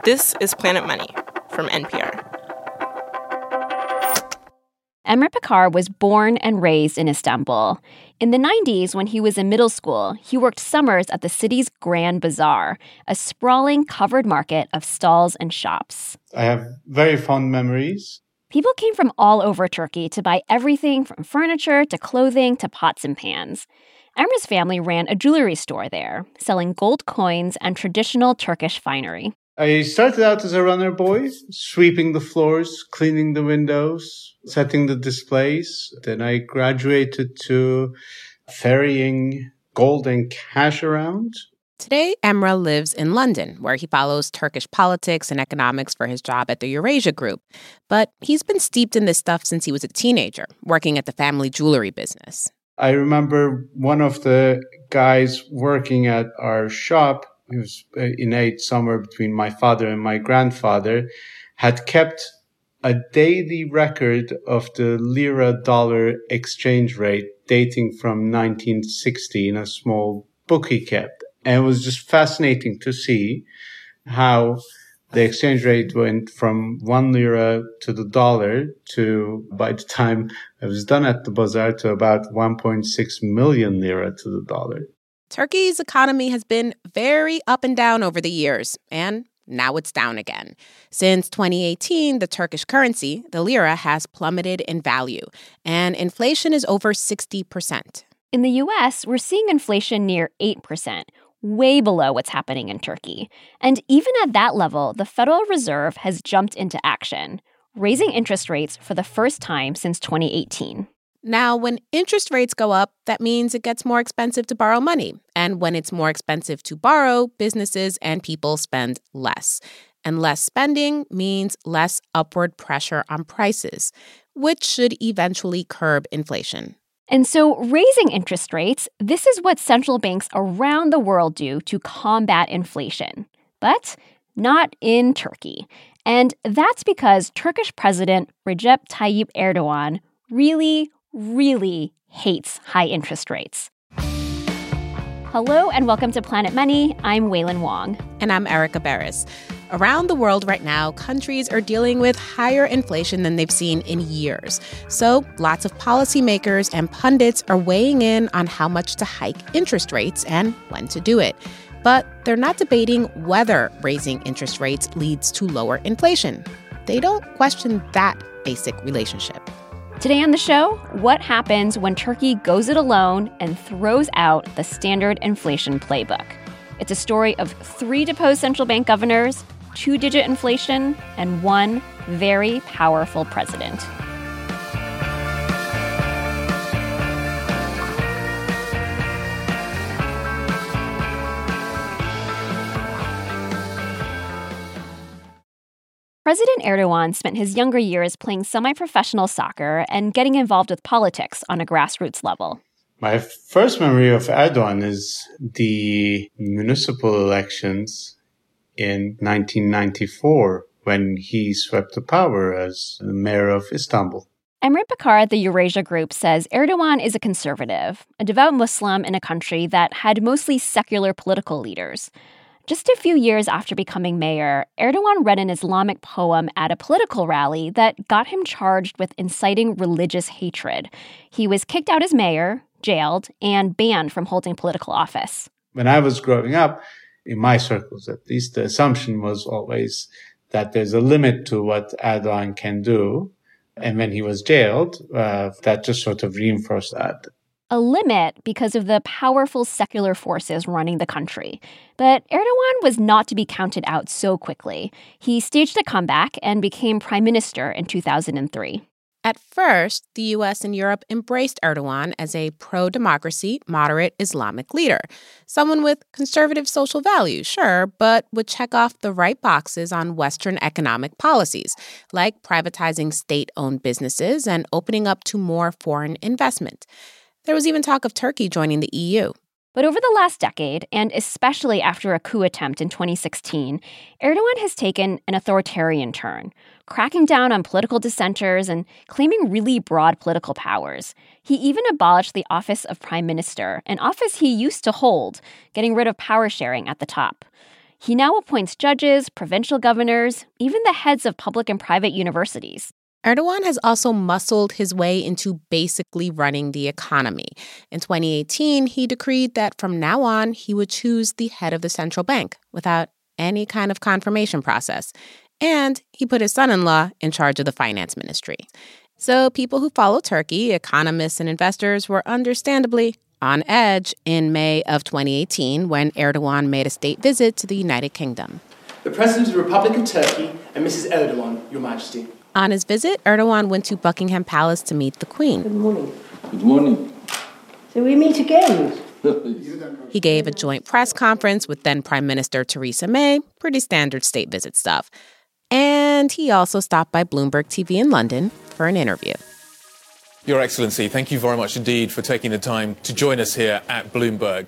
This is Planet Money from NPR. Emre Pakar was born and raised in Istanbul. In the 90s, when he was in middle school, he worked summers at the city's Grand Bazaar, a sprawling covered market of stalls and shops. I have very fond memories. People came from all over Turkey to buy everything from furniture to clothing to pots and pans. Emre's family ran a jewelry store there, selling gold coins and traditional Turkish finery. I started out as a runner boy, sweeping the floors, cleaning the windows, setting the displays. Then I graduated to ferrying gold and cash around. Today, Emre lives in London, where he follows Turkish politics and economics for his job at the Eurasia Group. But he's been steeped in this stuff since he was a teenager, working at the family jewelry business. I remember one of the guys working at our shop, he was in age somewhere between my father and my grandfather, had kept a daily record of the lira-dollar exchange rate dating from 1960 in a small book he kept. And it was just fascinating to see how the exchange rate went from 1 lira to the dollar to, by the time I was done at the bazaar, to about 1.6 million lira to the dollar. Turkey's economy has been very up and down over the years, and now it's down again. Since 2018, the Turkish currency, the lira, has plummeted in value, and inflation is over 60%. In the U.S., we're seeing inflation near 8%, way below what's happening in Turkey. And even at that level, the Federal Reserve has jumped into action, raising interest rates for the first time since 2018. Now, when interest rates go up, that means it gets more expensive to borrow money. And when it's more expensive to borrow, businesses and people spend less. And less spending means less upward pressure on prices, which should eventually curb inflation. And so raising interest rates, this is what central banks around the world do to combat inflation. But not in Turkey. And that's because Turkish President Recep Tayyip Erdogan really hates high interest rates. Hello and welcome to Planet Money. I'm Wailin Wong. And I'm Erica Barris. Around the world right now, countries are dealing with higher inflation than they've seen in years. So lots of policymakers and pundits are weighing in on how much to hike interest rates and when to do it. But they're not debating whether raising interest rates leads to lower inflation. They don't question that basic relationship. Today on the show, what happens when Turkey goes it alone and throws out the standard inflation playbook? It's a story of 3 deposed central bank governors, 2-digit inflation, and 1 very powerful president. President Erdogan spent his younger years playing semi-professional soccer and getting involved with politics on a grassroots level. My first memory of Erdogan is the municipal elections in 1994 when he swept to power as the mayor of Istanbul. Emre Pakar at the Eurasia Group says Erdogan is a conservative, a devout Muslim in a country that had mostly secular political leaders. Just a few years after becoming mayor, Erdogan read an Islamic poem at a political rally that got him charged with inciting religious hatred. He was kicked out as mayor, jailed, and banned from holding political office. When I was growing up, in my circles at least, the assumption was always that there's a limit to what Erdogan can do. And when he was jailed, that just sort of reinforced that. A limit because of the powerful secular forces running the country. But Erdogan was not to be counted out so quickly. He staged a comeback and became prime minister in 2003. At first, the U.S. and Europe embraced Erdogan as a pro-democracy, moderate Islamic leader. Someone with conservative social values, sure, but would check off the right boxes on Western economic policies, like privatizing state-owned businesses and opening up to more foreign investment. There was even talk of Turkey joining the EU. But over the last decade, and especially after a coup attempt in 2016, Erdogan has taken an authoritarian turn, cracking down on political dissenters and claiming really broad political powers. He even abolished the office of prime minister, an office he used to hold, getting rid of power sharing at the top. He now appoints judges, provincial governors, even the heads of public and private universities. Erdogan has also muscled his way into basically running the economy. In 2018, he decreed that from now on, he would choose the head of the central bank without any kind of confirmation process. And he put his son-in-law in charge of the finance ministry. So people who follow Turkey, economists and investors, were understandably on edge in May of 2018 when Erdogan made a state visit to the United Kingdom. The President of the Republic of Turkey and Mrs. Erdogan, Your Majesty. On his visit, Erdogan went to Buckingham Palace to meet the Queen. Good morning. Good morning. So we meet again. He gave a joint press conference with then Prime Minister Theresa May, pretty standard state visit stuff. And he also stopped by Bloomberg TV in London for an interview. Your Excellency, thank you very much indeed for taking the time to join us here at Bloomberg.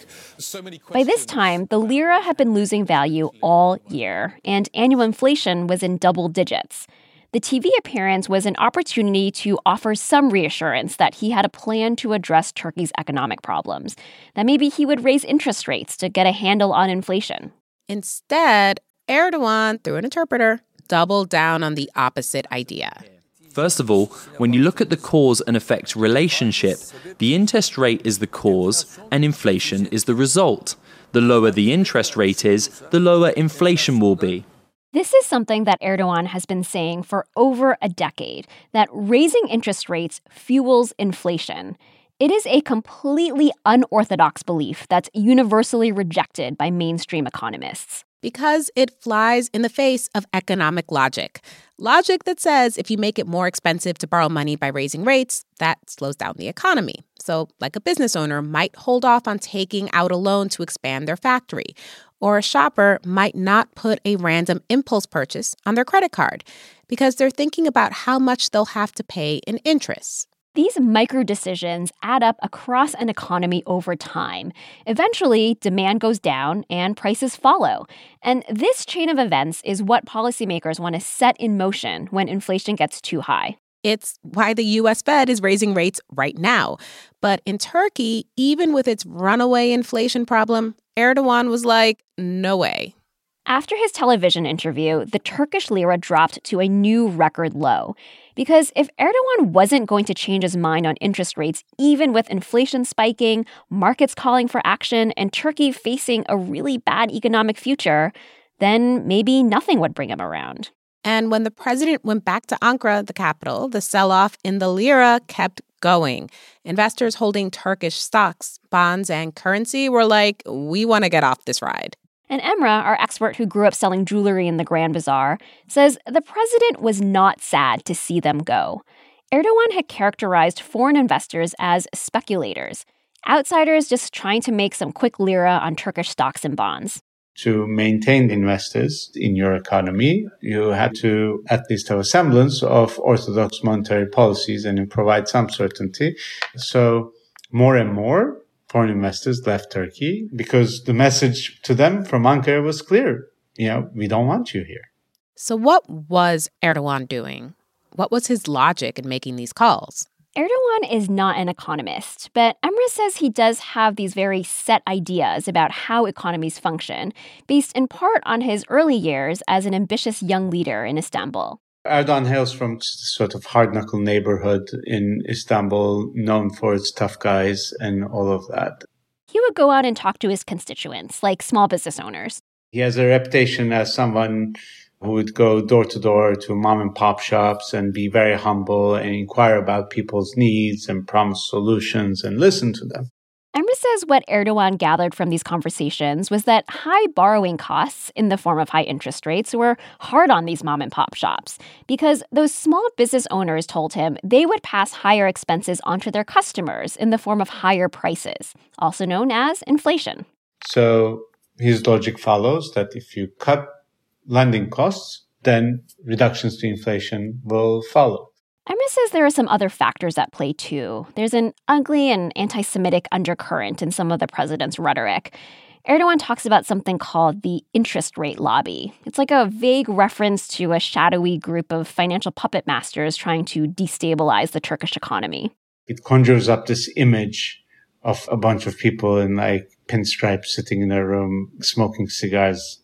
By this time, the lira had been losing value all year, and annual inflation was in double digits. The TV appearance was an opportunity to offer some reassurance that he had a plan to address Turkey's economic problems, that maybe he would raise interest rates to get a handle on inflation. Instead, Erdogan, through an interpreter, doubled down on the opposite idea. First of all, when you look at the cause and effect relationship, the interest rate is the cause and inflation is the result. The lower the interest rate is, the lower inflation will be. This is something that Erdogan has been saying for over a decade, that raising interest rates fuels inflation. It is a completely unorthodox belief that's universally rejected by mainstream economists. Because it flies in the face of economic logic. Logic that says if you make it more expensive to borrow money by raising rates, that slows down the economy. So, like a business owner might hold off on taking out a loan to expand their factory, or a shopper might not put a random impulse purchase on their credit card because they're thinking about how much they'll have to pay in interest. These micro decisions add up across an economy over time. Eventually, demand goes down and prices follow. And this chain of events is what policymakers want to set in motion when inflation gets too high. It's why the U.S. Fed is raising rates right now. But in Turkey, even with its runaway inflation problem, Erdogan was like, no way. After his television interview, the Turkish lira dropped to a new record low. Because if Erdogan wasn't going to change his mind on interest rates, even with inflation spiking, markets calling for action, and Turkey facing a really bad economic future, then maybe nothing would bring him around. And when the president went back to Ankara, the capital, the sell-off in the lira kept going. Investors holding Turkish stocks, bonds, and currency were like, we want to get off this ride. And Emrah, our expert who grew up selling jewelry in the Grand Bazaar, says the president was not sad to see them go. Erdogan had characterized foreign investors as speculators, outsiders just trying to make some quick lira on Turkish stocks and bonds. To maintain investors in your economy, you had to at least have a semblance of orthodox monetary policies and provide some certainty. So more and more foreign investors left Turkey because the message to them from Ankara was clear. We don't want you here. So what was Erdogan doing? What was his logic in making these calls? Erdogan is not an economist, but Emrah says he does have these very set ideas about how economies function, based in part on his early years as an ambitious young leader in Istanbul. Erdogan hails from sort of hard-knuckle neighborhood in Istanbul, known for its tough guys and all of that. He would go out and talk to his constituents, like small business owners. He has a reputation as someone who would go door to door to mom and pop shops and be very humble and inquire about people's needs and promise solutions and listen to them. Emrah says what Erdogan gathered from these conversations was that high borrowing costs in the form of high interest rates were hard on these mom and pop shops because those small business owners told him they would pass higher expenses onto their customers in the form of higher prices, also known as inflation. So his logic follows that if you cut lending costs, then reductions to inflation will follow. Emrah says there are some other factors at play, too. There's an ugly and anti-Semitic undercurrent in some of the president's rhetoric. Erdogan talks about something called the interest rate lobby. It's like a vague reference to a shadowy group of financial puppet masters trying to destabilize the Turkish economy. It conjures up this image of a bunch of people in pinstripes sitting in a room, smoking cigars,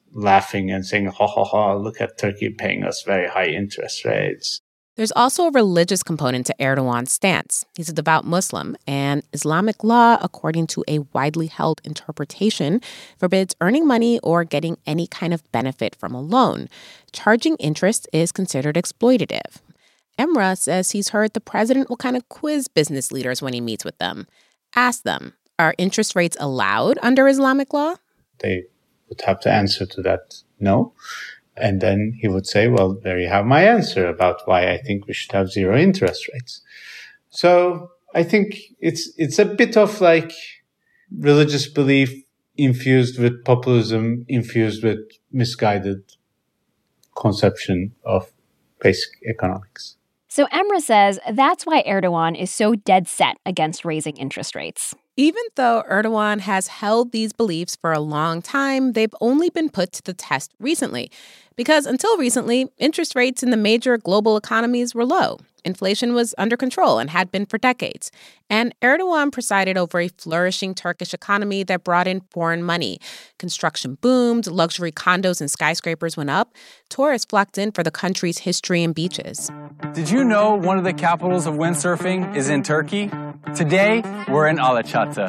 laughing and saying, ha, ha, ha, look at Turkey paying us very high interest rates. There's also a religious component to Erdogan's stance. He's a devout Muslim, and Islamic law, according to a widely held interpretation, forbids earning money or getting any kind of benefit from a loan. Charging interest is considered exploitative. Emrah says he's heard the president will kind of quiz business leaders when he meets with them. Ask them, are interest rates allowed under Islamic law? They would have to answer to that no. And then he would say, well, there you have my answer about why I think we should have zero interest rates. So I think it's a bit of like religious belief infused with populism, infused with misguided conception of basic economics. So Emrah says that's why Erdogan is so dead set against raising interest rates. Even though Erdogan has held these beliefs for a long time, they've only been put to the test recently. Because until recently, interest rates in the major global economies were low. Inflation was under control and had been for decades. And Erdogan presided over a flourishing Turkish economy that brought in foreign money. Construction boomed, luxury condos and skyscrapers went up. Tourists flocked in for the country's history and beaches. Did you know one of the capitals of windsurfing is in Turkey? Today, we're in Alaçatı.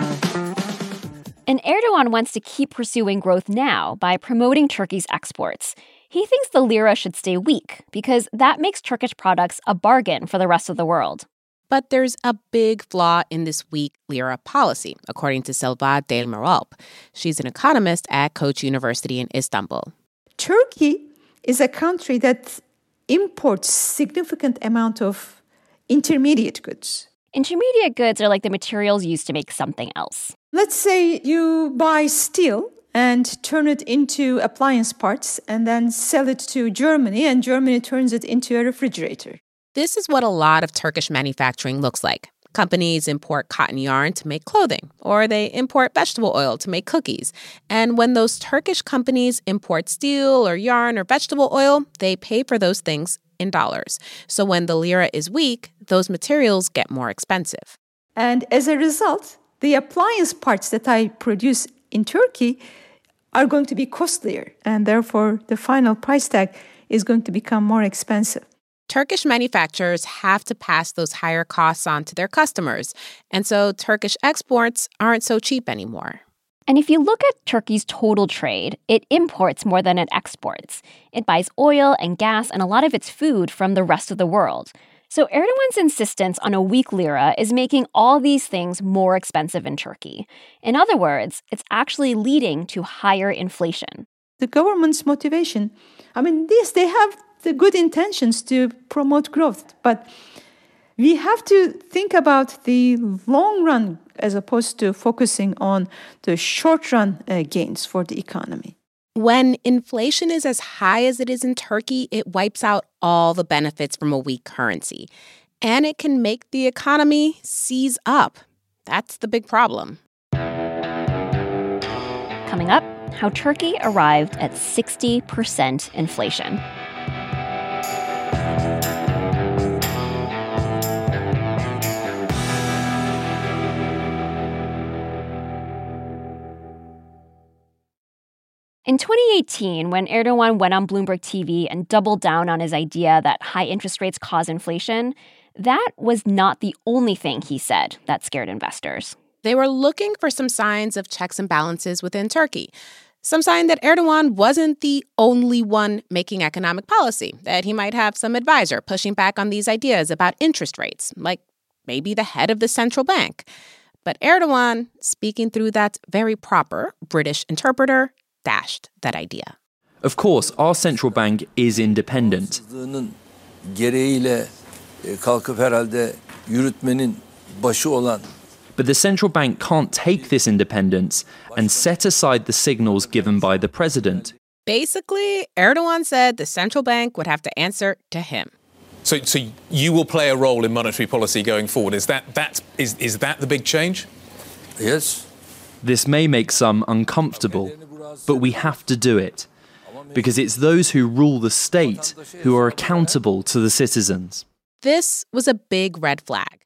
And Erdogan wants to keep pursuing growth now by promoting Turkey's exports. He thinks the lira should stay weak because that makes Turkish products a bargain for the rest of the world. But there's a big flaw in this weak lira policy, according to Selva Delmiralp. She's an economist at Koç University in Istanbul. Turkey is a country that imports significant amount of intermediate goods. Intermediate goods are like the materials used to make something else. Let's say you buy steel and turn it into appliance parts and then sell it to Germany, and Germany turns it into a refrigerator. This is what a lot of Turkish manufacturing looks like. Companies import cotton yarn to make clothing, or they import vegetable oil to make cookies. And when those Turkish companies import steel or yarn or vegetable oil, they pay for those things in dollars. So when the lira is weak, those materials get more expensive. And as a result, the appliance parts that I produce in Turkey are going to be costlier, and therefore the final price tag is going to become more expensive. Turkish manufacturers have to pass those higher costs on to their customers, and so Turkish exports aren't so cheap anymore. And if you look at Turkey's total trade, it imports more than it exports. It buys oil and gas and a lot of its food from the rest of the world. So Erdogan's insistence on a weak lira is making all these things more expensive in Turkey. In other words, it's actually leading to higher inflation. The government's motivation, yes, they have the good intentions to promote growth, but we have to think about the long run as opposed to focusing on the short run gains for the economy. When inflation is as high as it is in Turkey, it wipes out all the benefits from a weak currency. And it can make the economy seize up. That's the big problem. Coming up, how Turkey arrived at 60% inflation. In 2018, when Erdogan went on Bloomberg TV and doubled down on his idea that high interest rates cause inflation, that was not the only thing he said that scared investors. They were looking for some signs of checks and balances within Turkey. Some sign that Erdogan wasn't the only one making economic policy, that he might have some advisor pushing back on these ideas about interest rates, like maybe the head of the central bank. But Erdogan, speaking through that very proper British interpreter, dashed that idea. Of course, our central bank is independent. But the central bank can't take this independence and set aside the signals given by the president. Basically, Erdogan said the central bank would have to answer to him. So you will play a role in monetary policy going forward. Is that the big change? Yes. This may make some uncomfortable, but we have to do it, because it's those who rule the state who are accountable to the citizens. This was a big red flag.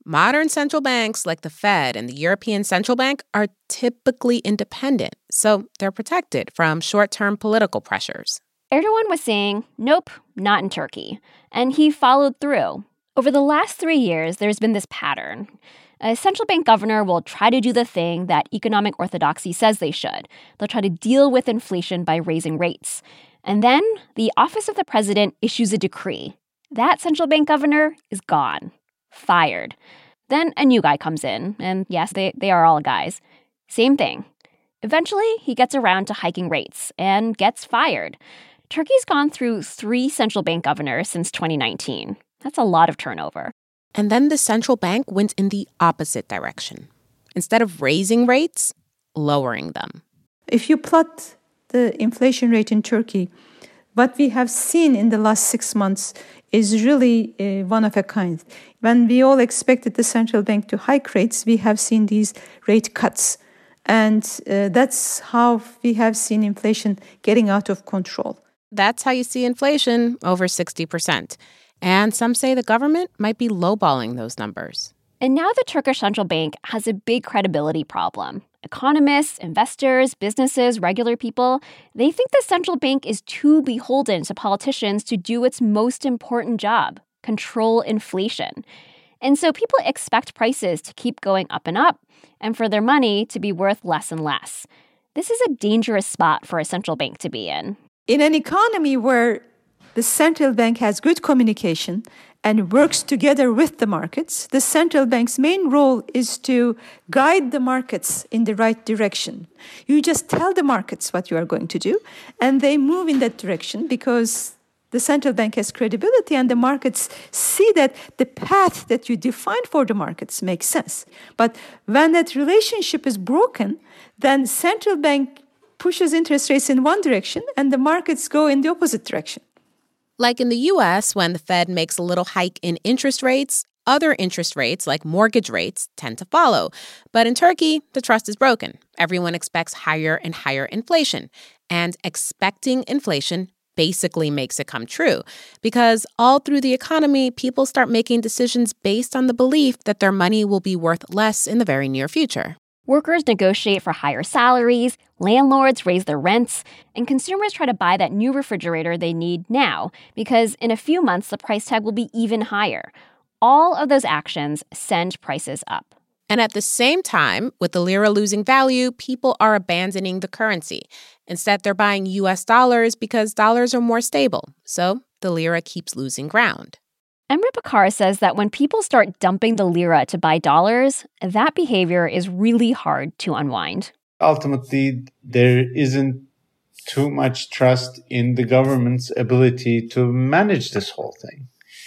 Modern central banks like the Fed and the European Central Bank are typically independent, so they're protected from short-term political pressures. Erdogan was saying, nope, not in Turkey. And he followed through. Over the last 3 years, there's been this pattern. A central bank governor will try to do the thing that economic orthodoxy says they should. They'll try to deal with inflation by raising rates. And then the office of the president issues a decree. That central bank governor is gone. Fired. Then a new guy comes in, and yes, they are all guys. Same thing. Eventually, he gets around to hiking rates and gets fired. Turkey's gone through 3 central bank governors since 2019. That's a lot of turnover. And then the central bank went in the opposite direction. Instead of raising rates, lowering them. If you plot the inflation rate in Turkey, what we have seen in the last 6 months is really one of a kind. When we all expected the central bank to hike rates, we have seen these rate cuts. And that's how we have seen inflation getting out of control. That's how you see inflation over 60%. And some say the government might be lowballing those numbers. And now the Turkish central bank has a big credibility problem. Economists, investors, businesses, regular people, they think the central bank is too beholden to politicians to do its most important job, control inflation. And so people expect prices to keep going up and for their money to be worth less and less. This is a dangerous spot for a central bank to be in. In an economy where the central bank has good communication and works together with the markets, the central bank's main role is to guide the markets in the right direction. You just tell the markets what you are going to do, and they move in that direction because the central bank has credibility and the markets see that the path that you define for the markets makes sense. But when that relationship is broken, then central bank pushes interest rates in one direction and the markets go in the opposite direction. Like in the U.S., when the Fed makes a little hike in interest rates, other interest rates, like mortgage rates, tend to follow. But in Turkey, the trust is broken. Everyone expects higher and higher inflation. And expecting inflation basically makes it come true. Because all through the economy, people start making decisions based on the belief that their money will be worth less in the very near future. Workers negotiate for higher salaries, landlords raise their rents, and consumers try to buy that new refrigerator they need now because in a few months the price tag will be even higher. All of those actions send prices up. And at the same time, with the lira losing value, people are abandoning the currency. Instead, they're buying U.S. dollars because dollars are more stable. So the lira keeps losing ground. Emre Bakar says that when people start dumping the lira to buy dollars, that behavior is really hard to unwind. Ultimately, there isn't too much trust in the government's ability to manage this whole thing.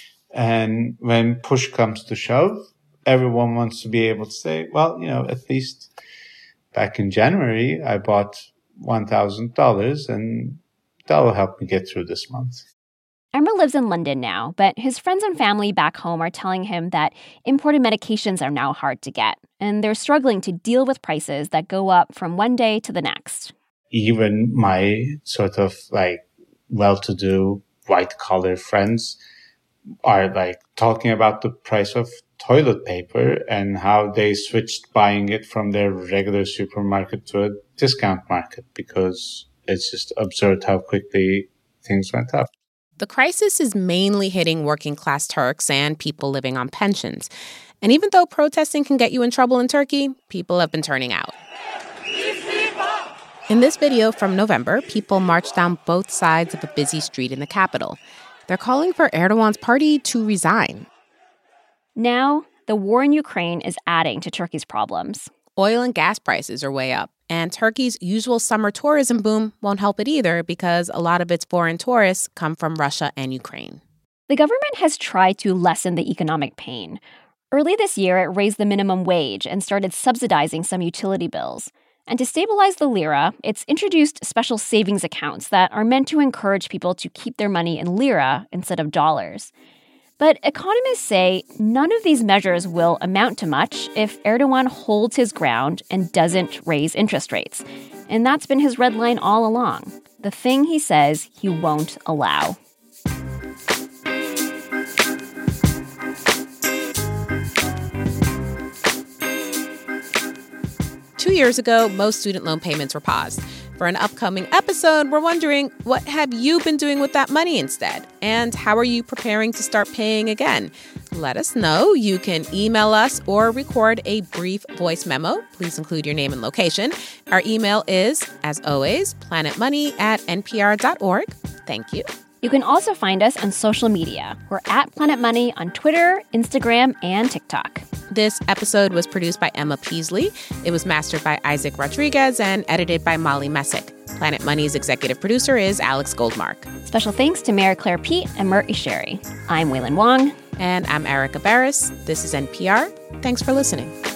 And when push comes to shove, everyone wants to be able to say, well, at least back in January, I bought $1,000 and that will help me get through this month. Emre lives in London now, but his friends and family back home are telling him that imported medications are now hard to get, and they're struggling to deal with prices that go up from one day to the next. Even my sort of well-to-do white-collar friends are talking about the price of toilet paper and how they switched buying it from their regular supermarket to a discount market because it's just absurd how quickly things went up. The crisis is mainly hitting working-class Turks and people living on pensions. And even though protesting can get you in trouble in Turkey, people have been turning out. In this video from November, people marched down both sides of a busy street in the capital. They're calling for Erdogan's party to resign. Now, the war in Ukraine is adding to Turkey's problems. Oil and gas prices are way up, and Turkey's usual summer tourism boom won't help it either because a lot of its foreign tourists come from Russia and Ukraine. The government has tried to lessen the economic pain. Early this year, it raised the minimum wage and started subsidizing some utility bills. And to stabilize the lira, it's introduced special savings accounts that are meant to encourage people to keep their money in lira instead of dollars. But economists say none of these measures will amount to much if Erdogan holds his ground and doesn't raise interest rates. And that's been his red line all along, the thing he says he won't allow. years ago, most student loan payments were paused. For an upcoming episode, we're wondering, what have you been doing with that money instead? And how are you preparing to start paying again? Let us know. You can email us or record a brief voice memo. Please include your name and location. Our email is, as always, planetmoney@npr.org. Thank you. You can also find us on social media. We're at Planet Money on Twitter, Instagram, and TikTok. This episode was produced by Emma Peasley. It was mastered by Isaac Rodriguez and edited by Molly Messick. Planet Money's executive producer is Alex Goldmark. Special thanks to Mary Claire Pete and Mert Isheri. I'm Waylon Wong. And I'm Erica Barris. This is NPR. Thanks for listening.